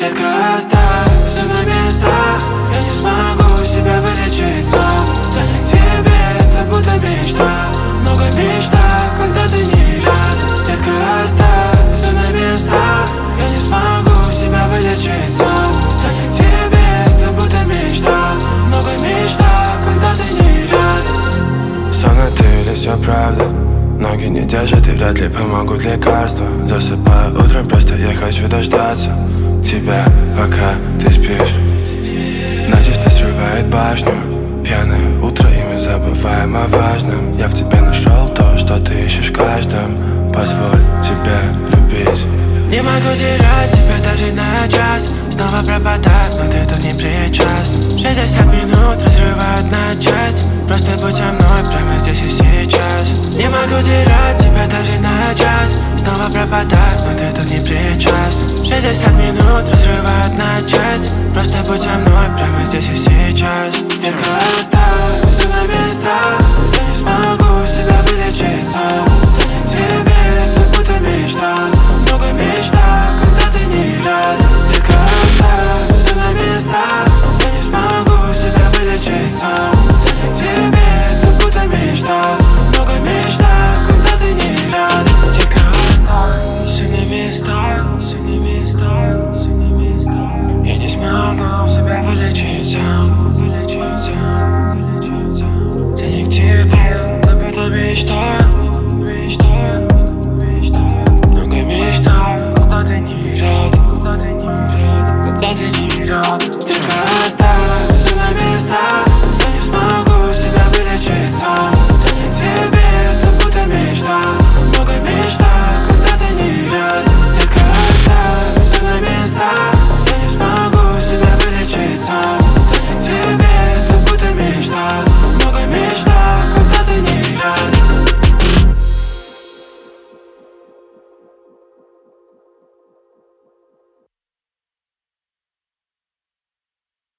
Детка, оставь все на местах. Я не смогу себя вылечить сам. Тянет к тебе, это будто мечта. Много мечта, когда ты не рядом. Детка, оставь все на местах. Я не смогу себя вылечить сам. Тянет к тебе, это будто мечта. Много мечта, когда ты не рядом. Сон это или все правда? Ноги не держат и вряд ли помогут лекарства. Засыпаю утром, просто я хочу дождаться тебя, пока ты спишь. Начисто срывает башню. Пьяное утро, и мы забываем о важном. Я в тебе нашел то, что ты ищешь в каждом. Позволь тебе любить. Не могу терять тебя даже на час. Снова пропадать, но ты тут не причастна. 60 минут разрывают на части. Просто будь со мной прямо здесь и сейчас. Не могу терять тебя даже на час. Снова пропадать, но ты тут не причастна. 60 минут разрывают на части. Просто будь со мной прямо здесь и сейчас. Детка, оставь все на местах. Я не смогу себя вылечить сам.